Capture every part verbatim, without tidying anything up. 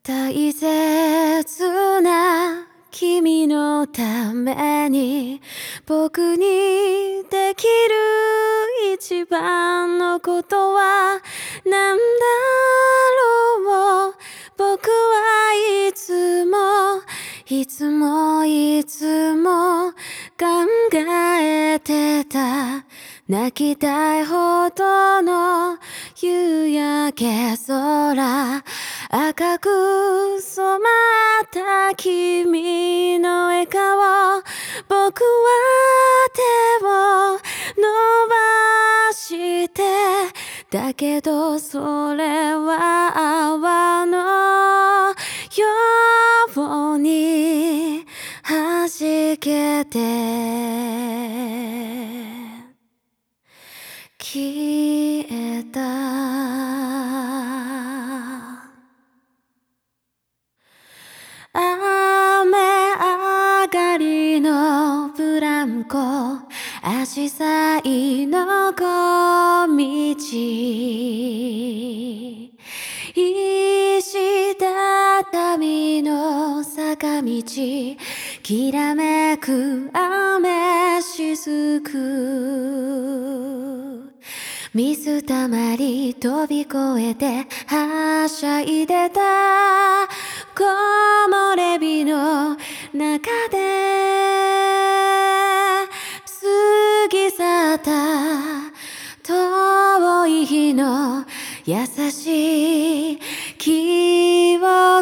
大切な君のために僕にできる一番のことは何だろう。僕はいつもいつもいつも考えてた。泣きたいほどの夕焼け空、赤く染まった君の笑顔、僕は手を伸ばしてだけどそれは泡のように弾けて消えた。雨上がりのブランコ、アジサイの小道、石畳の坂道、きらめく雨しずく、水たまり飛び越えてはしゃいでた木漏れ日の中で過ぎ去った遠い日の優しい記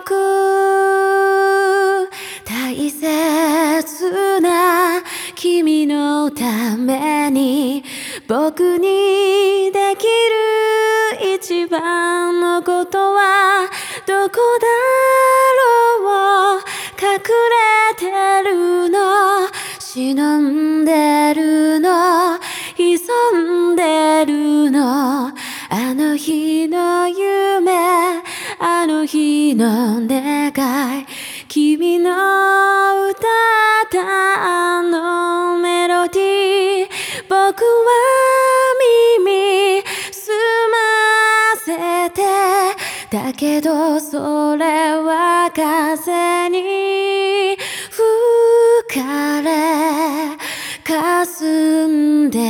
憶、大切な君のために僕にできる一番のことはどこだろう。隠れてるの、忍んでるの、潜んでるの、あの日の夢、あの日の願い、君の歌ったあのメロディー、僕は耳澄ませてだけどそれは風に吹かれ霞んで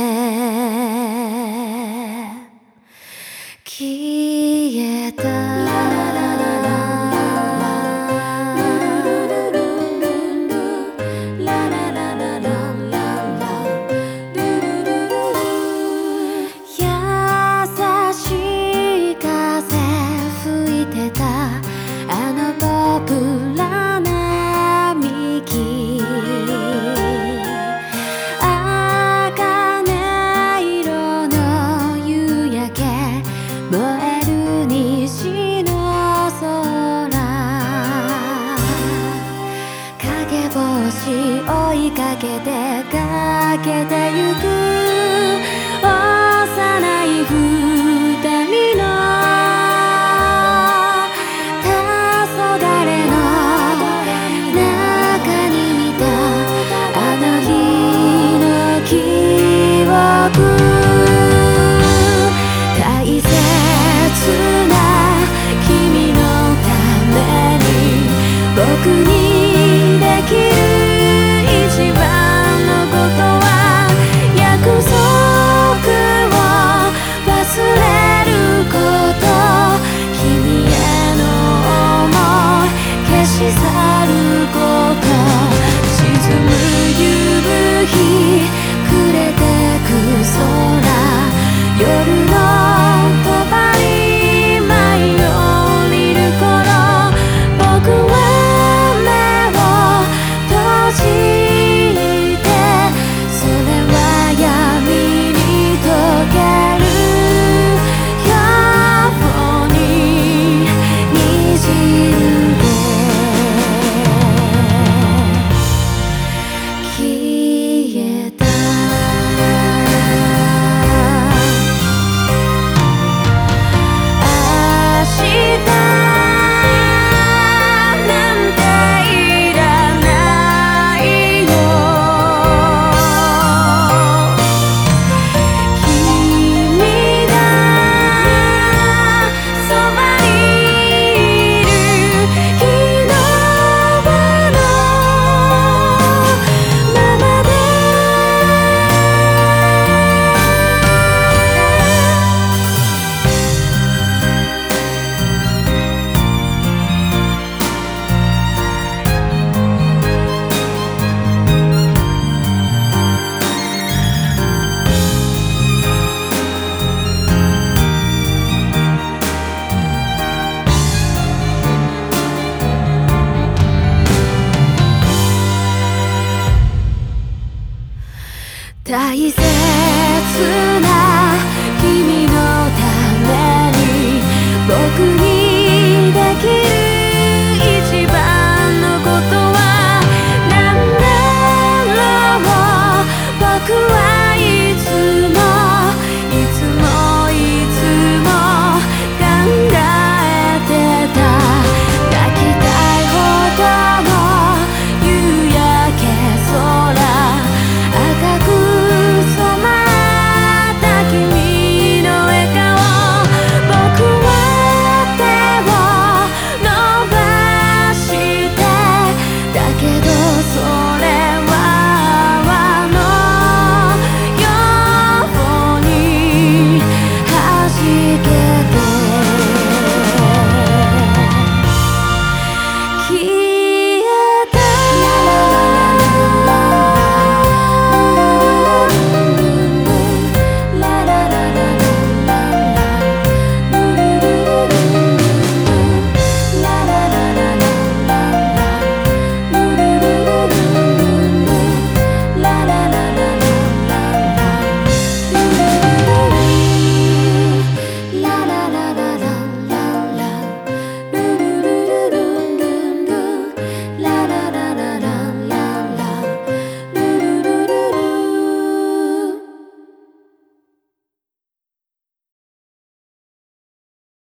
消えた。茜大切な